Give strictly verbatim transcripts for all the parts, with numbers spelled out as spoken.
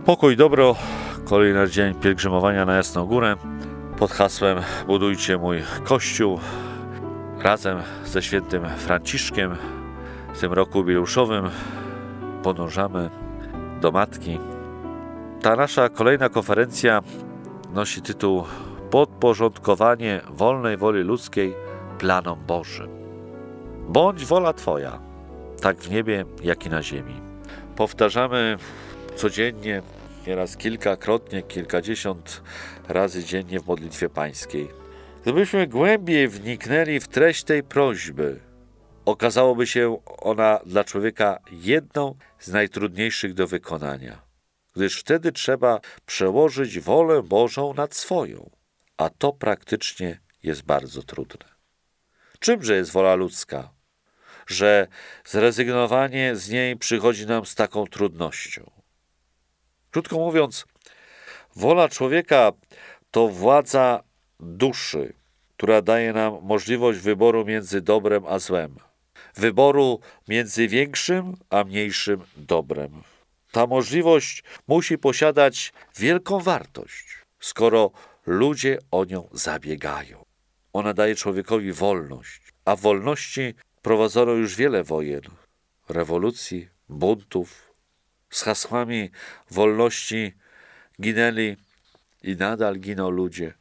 Pokój, dobro, kolejny dzień pielgrzymowania na Jasną Górę pod hasłem Budujcie mój Kościół razem ze świętym Franciszkiem. W tym roku jubileuszowym podążamy do Matki. Ta nasza kolejna konferencja nosi tytuł Podporządkowanie wolnej woli ludzkiej planom Bożym. Bądź wola Twoja, tak w niebie, jak i na ziemi. Powtarzamy codziennie, nieraz kilkakrotnie, kilkadziesiąt razy dziennie w modlitwie pańskiej. Gdybyśmy głębiej wniknęli w treść tej prośby, okazałoby się ona dla człowieka jedną z najtrudniejszych do wykonania, gdyż wtedy trzeba przełożyć wolę Bożą nad swoją, a to praktycznie jest bardzo trudne. Czymże jest wola ludzka, że zrezygnowanie z niej przychodzi nam z taką trudnością? Krótko mówiąc, wola człowieka to władza duszy, która daje nam możliwość wyboru między dobrem a złem, wyboru między większym a mniejszym dobrem. Ta możliwość musi posiadać wielką wartość, skoro ludzie o nią zabiegają. Ona daje człowiekowi wolność, a w wolności prowadzono już wiele wojen, rewolucji, buntów. Z hasłami wolności ginęli i nadal giną ludzie.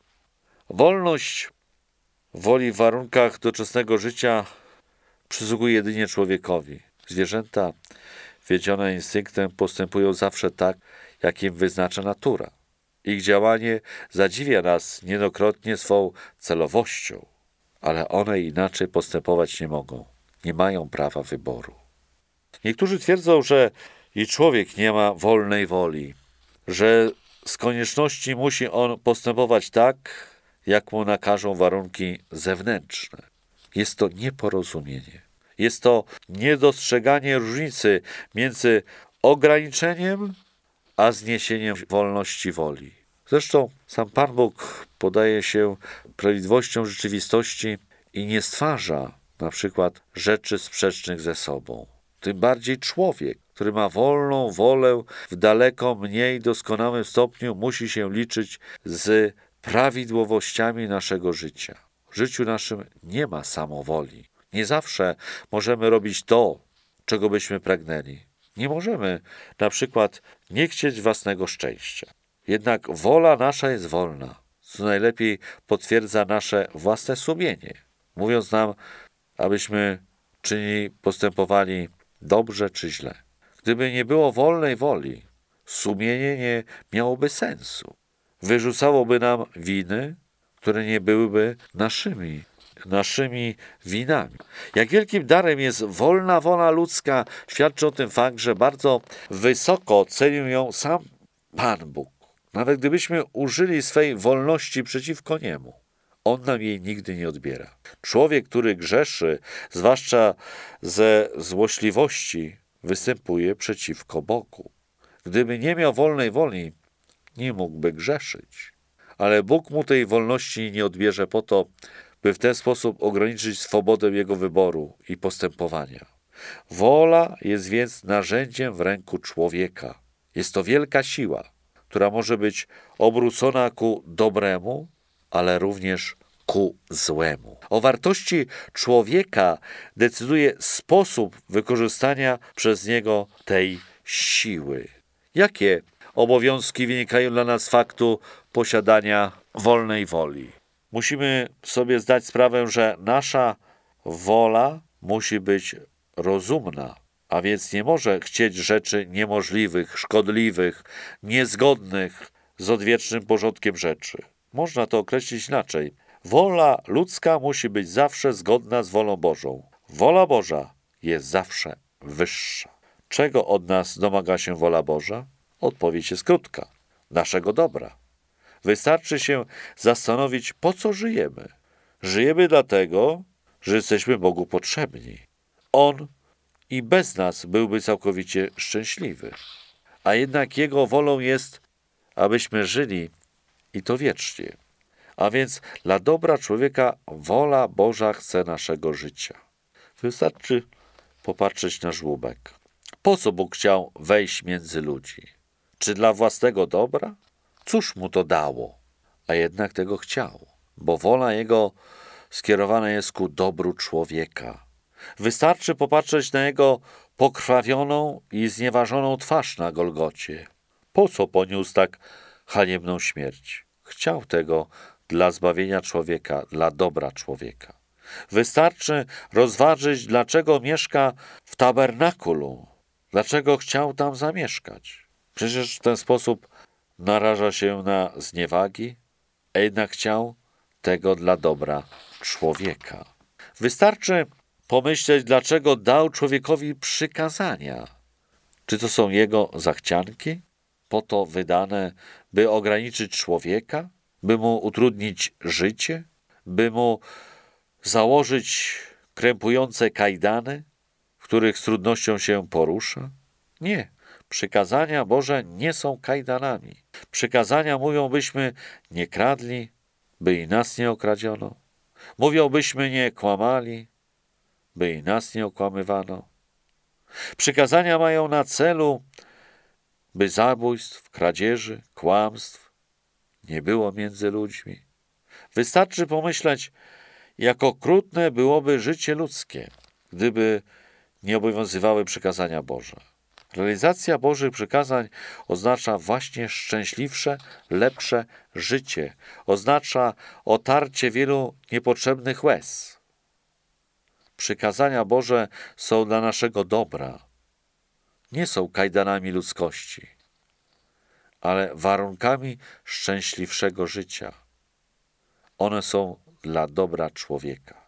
Wolność woli w warunkach doczesnego życia przysługuje jedynie człowiekowi. Zwierzęta, wiedzione instynktem, postępują zawsze tak, jak im wyznacza natura. Ich działanie zadziwia nas niejednokrotnie swą celowością, ale one inaczej postępować nie mogą. Nie mają prawa wyboru. Niektórzy twierdzą, że i człowiek nie ma wolnej woli, że z konieczności musi on postępować tak, jak mu nakażą warunki zewnętrzne. Jest to nieporozumienie. Jest to niedostrzeganie różnicy między ograniczeniem a zniesieniem wolności woli. Zresztą sam Pan Bóg podaje się prawidłowością rzeczywistości i nie stwarza na przykład rzeczy sprzecznych ze sobą. Tym bardziej człowiek, który ma wolną wolę, w daleko mniej doskonałym stopniu musi się liczyć z prawidłowościami naszego życia. W życiu naszym nie ma samowoli. Nie zawsze możemy robić to, czego byśmy pragnęli. Nie możemy na przykład nie chcieć własnego szczęścia. Jednak wola nasza jest wolna, co najlepiej potwierdza nasze własne sumienie, mówiąc nam, abyśmy czynili, postępowali dobrze czy źle. Gdyby nie było wolnej woli, sumienie nie miałoby sensu. Wyrzucałoby nam winy, które nie byłyby naszymi, naszymi winami. Jak wielkim darem jest wolna wola ludzka, świadczy o tym fakt, że bardzo wysoko cenił ją sam Pan Bóg. Nawet gdybyśmy użyli swej wolności przeciwko Niemu, On nam jej nigdy nie odbiera. Człowiek, który grzeszy, zwłaszcza ze złośliwości, występuje przeciwko Bogu. Gdyby nie miał wolnej woli, nie mógłby grzeszyć. Ale Bóg mu tej wolności nie odbierze po to, by w ten sposób ograniczyć swobodę jego wyboru i postępowania. Wola jest więc narzędziem w ręku człowieka. Jest to wielka siła, która może być obrócona ku dobremu, ale również ku złemu. O wartości człowieka decyduje sposób wykorzystania przez niego tej siły. Jakie obowiązki wynikają dla nas z faktu posiadania wolnej woli? Musimy sobie zdać sprawę, że nasza wola musi być rozumna, a więc nie może chcieć rzeczy niemożliwych, szkodliwych, niezgodnych z odwiecznym porządkiem rzeczy. Można to określić inaczej. Wola ludzka musi być zawsze zgodna z wolą Bożą. Wola Boża jest zawsze wyższa. Czego od nas domaga się wola Boża? Odpowiedź jest krótka. Naszego dobra. Wystarczy się zastanowić, po co żyjemy. Żyjemy dlatego, że jesteśmy Bogu potrzebni. On i bez nas byłby całkowicie szczęśliwy. A jednak Jego wolą jest, abyśmy żyli i to wiecznie. A więc dla dobra człowieka wola Boża chce naszego życia. Wystarczy popatrzeć na żłóbek. Po co Bóg chciał wejść między ludzi? Czy dla własnego dobra? Cóż mu to dało? A jednak tego chciał, bo wola jego skierowana jest ku dobru człowieka. Wystarczy popatrzeć na jego pokrwawioną i znieważoną twarz na Golgocie. Po co poniósł tak haniebną śmierć? Chciał tego dla zbawienia człowieka, dla dobra człowieka. Wystarczy rozważyć, dlaczego mieszka w tabernakulu, dlaczego chciał tam zamieszkać. Przecież w ten sposób naraża się na zniewagi, a jednak chciał tego dla dobra człowieka. Wystarczy pomyśleć, dlaczego dał człowiekowi przykazania. Czy to są jego zachcianki, po to wydane, by ograniczyć człowieka, by mu utrudnić życie, by mu założyć krępujące kajdany, w których z trudnością się porusza? Nie. Przykazania Boże nie są kajdanami. Przykazania mówią, byśmy nie kradli, by i nas nie okradziono. Mówią, byśmy nie kłamali, by i nas nie okłamywano. Przykazania mają na celu, by zabójstw, kradzieży, kłamstw nie było między ludźmi. Wystarczy pomyśleć, jak okrutne byłoby życie ludzkie, gdyby nie obowiązywały przykazania Boże. Realizacja Bożych przykazań oznacza właśnie szczęśliwsze, lepsze życie. Oznacza otarcie wielu niepotrzebnych łez. Przykazania Boże są dla naszego dobra. Nie są kajdanami ludzkości, ale warunkami szczęśliwszego życia. One są dla dobra człowieka.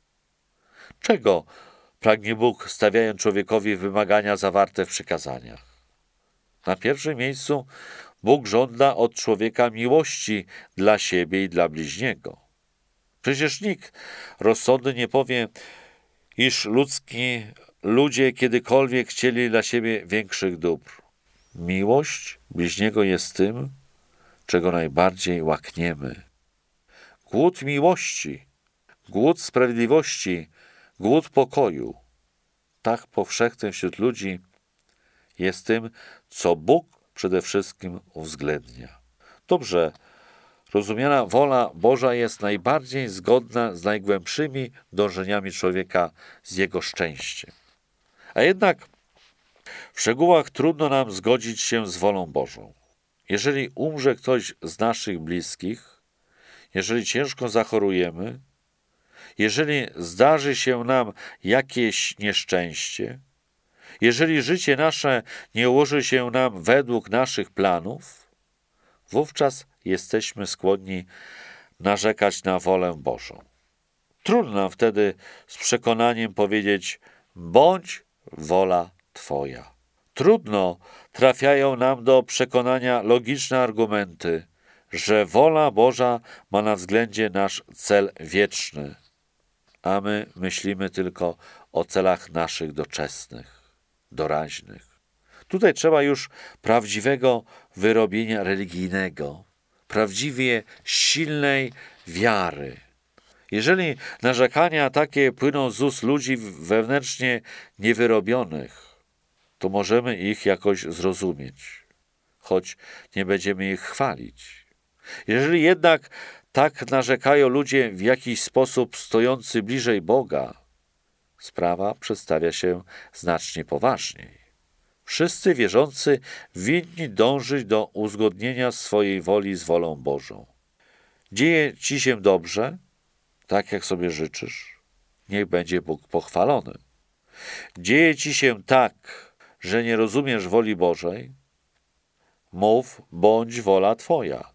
Czego pragnie Bóg, stawiając człowiekowi wymagania zawarte w przykazaniach? Na pierwszym miejscu Bóg żąda od człowieka miłości dla siebie i dla bliźniego. Przecież nikt rozsądny nie powie, iż ludzki ludzie kiedykolwiek chcieli dla siebie większych dóbr. Miłość bliźniego jest tym, czego najbardziej łakniemy. Głód miłości, głód sprawiedliwości, głód pokoju, tak powszechny wśród ludzi, jest tym, co Bóg przede wszystkim uwzględnia. Dobrze rozumiana wola Boża jest najbardziej zgodna z najgłębszymi dążeniami człowieka, z jego szczęściem. A jednak w szczegółach trudno nam zgodzić się z wolą Bożą. Jeżeli umrze ktoś z naszych bliskich, jeżeli ciężko zachorujemy, jeżeli zdarzy się nam jakieś nieszczęście, jeżeli życie nasze nie ułoży się nam według naszych planów, wówczas jesteśmy skłonni narzekać na wolę Bożą. Trudno nam wtedy z przekonaniem powiedzieć: bądź wola Twoja. Trudno trafiają nam do przekonania logiczne argumenty, że wola Boża ma na względzie nasz cel wieczny, a my myślimy tylko o celach naszych doczesnych, doraźnych. Tutaj trzeba już prawdziwego wyrobienia religijnego, prawdziwie silnej wiary. Jeżeli narzekania takie płyną z ust ludzi wewnętrznie niewyrobionych, to możemy ich jakoś zrozumieć, choć nie będziemy ich chwalić. Jeżeli jednak tak narzekają ludzie w jakiś sposób stojący bliżej Boga, sprawa przedstawia się znacznie poważniej. Wszyscy wierzący winni dążyć do uzgodnienia swojej woli z wolą Bożą. Dzieje ci się dobrze, tak jak sobie życzysz, niech będzie Bóg pochwalony. Dzieje ci się tak, że nie rozumiesz woli Bożej, mów, bądź wola Twoja.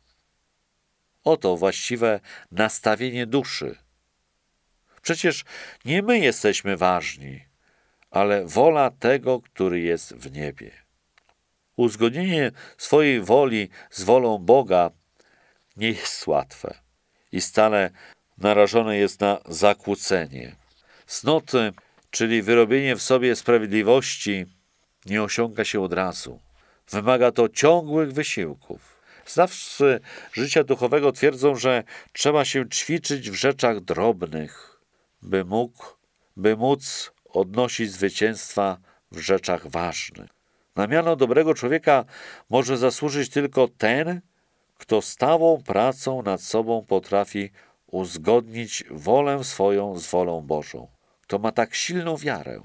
Oto właściwe nastawienie duszy. Przecież nie my jesteśmy ważni, ale wola tego, który jest w niebie. Uzgodnienie swojej woli z wolą Boga nie jest łatwe i stale narażone jest na zakłócenie. Cnoty, czyli wyrobienie w sobie sprawiedliwości, nie osiąga się od razu. Wymaga to ciągłych wysiłków. Znawcy życia duchowego twierdzą, że trzeba się ćwiczyć w rzeczach drobnych, by mógł, by móc odnosić zwycięstwa w rzeczach ważnych. Na miano dobrego człowieka może zasłużyć tylko ten, kto stałą pracą nad sobą potrafi uzgodnić wolę swoją z wolą Bożą. Kto ma tak silną wiarę,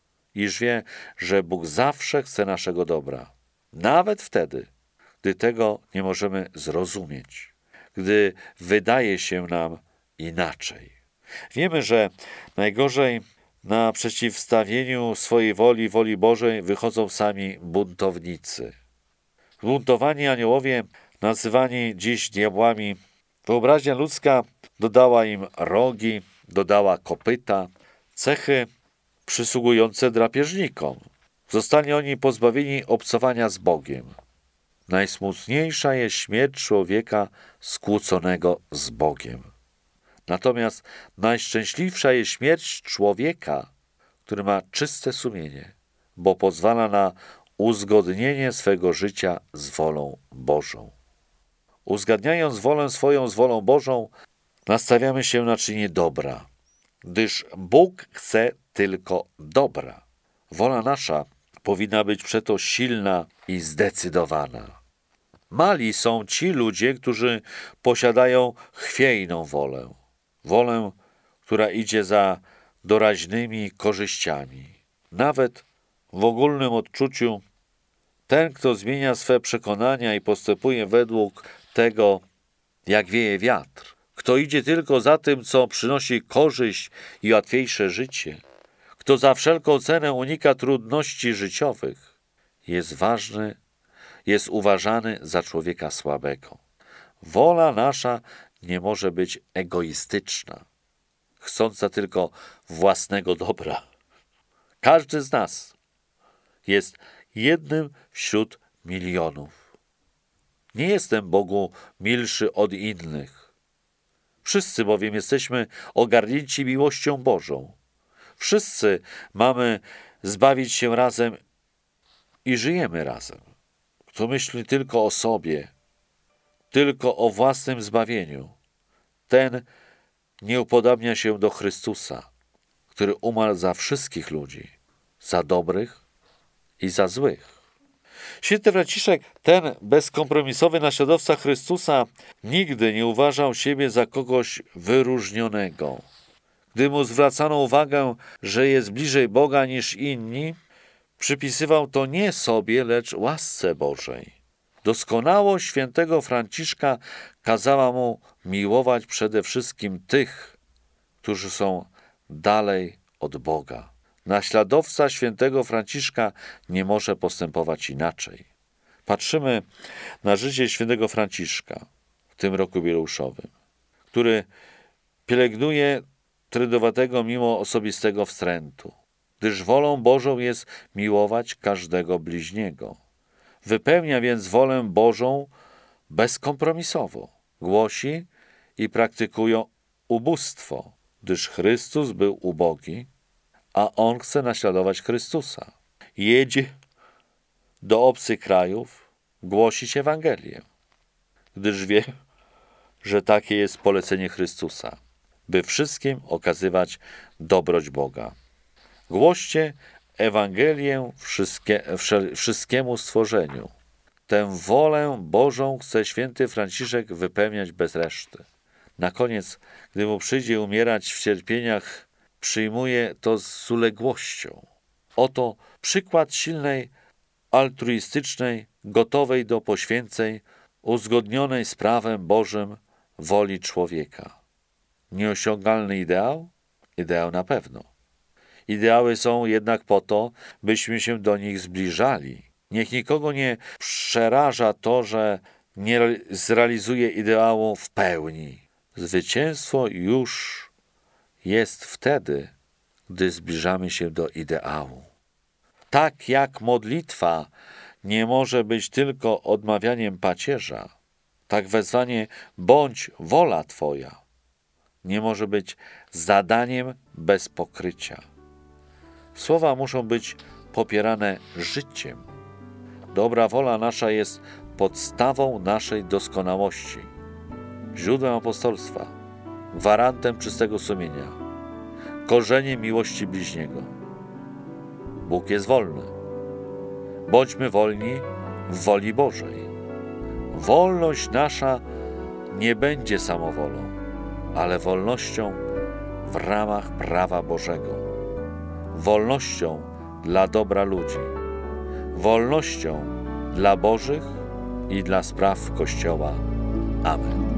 iż wie, że Bóg zawsze chce naszego dobra. Nawet wtedy, gdy tego nie możemy zrozumieć, gdy wydaje się nam inaczej. Wiemy, że najgorzej na przeciwstawieniu swojej woli, woli Bożej wychodzą sami buntownicy. Zbuntowani aniołowie, nazywani dziś diabłami, wyobraźnia ludzka dodała im rogi, dodała kopyta, cechy przysługujące drapieżnikom. Zostali oni pozbawieni obcowania z Bogiem. Najsmutniejsza jest śmierć człowieka skłóconego z Bogiem. Natomiast najszczęśliwsza jest śmierć człowieka, który ma czyste sumienie, bo pozwala na uzgodnienie swego życia z wolą Bożą. Uzgadniając wolę swoją z wolą Bożą, nastawiamy się na czynienie dobra, gdyż Bóg chce tylko dobra. Wola nasza powinna być przeto silna i zdecydowana. Mali są ci ludzie, którzy posiadają chwiejną wolę. Wolę, która idzie za doraźnymi korzyściami. Nawet w ogólnym odczuciu ten, kto zmienia swe przekonania i postępuje według tego, jak wieje wiatr, kto idzie tylko za tym, co przynosi korzyść i łatwiejsze życie, kto za wszelką cenę unika trudności życiowych, jest ważny, jest uważany za człowieka słabego. Wola nasza nie może być egoistyczna, chcąca tylko własnego dobra. Każdy z nas jest jednym wśród milionów. Nie jestem Bogu milszy od innych. Wszyscy bowiem jesteśmy ogarnięci miłością Bożą. Wszyscy mamy zbawić się razem i żyjemy razem. Kto myśli tylko o sobie, tylko o własnym zbawieniu, ten nie upodabnia się do Chrystusa, który umarł za wszystkich ludzi, za dobrych i za złych. Święty Franciszek, ten bezkompromisowy naśladowca Chrystusa, nigdy nie uważał siebie za kogoś wyróżnionego. Gdy mu zwracano uwagę, że jest bliżej Boga niż inni, przypisywał to nie sobie, lecz łasce Bożej. Doskonałość świętego Franciszka kazała mu miłować przede wszystkim tych, którzy są dalej od Boga. Naśladowca świętego Franciszka nie może postępować inaczej. Patrzymy na życie świętego Franciszka w tym roku jubileuszowym, który pielęgnuje trędowatego mimo osobistego wstrętu, gdyż wolą Bożą jest miłować każdego bliźniego. Wypełnia więc wolę Bożą bezkompromisowo. Głosi i praktykują ubóstwo, gdyż Chrystus był ubogi, a on chce naśladować Chrystusa. Jedzie do obcych krajów głosić Ewangelię, gdyż wie, że takie jest polecenie Chrystusa, by wszystkim okazywać dobroć Boga. Głoście Ewangelię wszystkie, wszystkiemu stworzeniu. Tę wolę Bożą chce święty Franciszek wypełniać bez reszty. Na koniec, gdy mu przyjdzie umierać w cierpieniach, przyjmuje to z uległością. Oto przykład silnej, altruistycznej, gotowej do poświęceń, uzgodnionej z prawem Bożym woli człowieka. Nieosiągalny ideał? Ideał na pewno. Ideały są jednak po to, byśmy się do nich zbliżali. Niech nikogo nie przeraża to, że nie zrealizuje ideału w pełni. Zwycięstwo już jest wtedy, gdy zbliżamy się do ideału. Tak jak modlitwa nie może być tylko odmawianiem pacierza, tak wezwanie bądź wola Twoja nie może być zadaniem bez pokrycia. Słowa muszą być popierane życiem. Dobra wola nasza jest podstawą naszej doskonałości, źródłem apostolstwa, gwarantem czystego sumienia, korzeniem miłości bliźniego. Bóg jest wolny. Bądźmy wolni w woli Bożej. Wolność nasza nie będzie samowolą, ale wolnością w ramach prawa Bożego. Wolnością dla dobra ludzi. Wolnością dla Bożych i dla spraw Kościoła. Amen.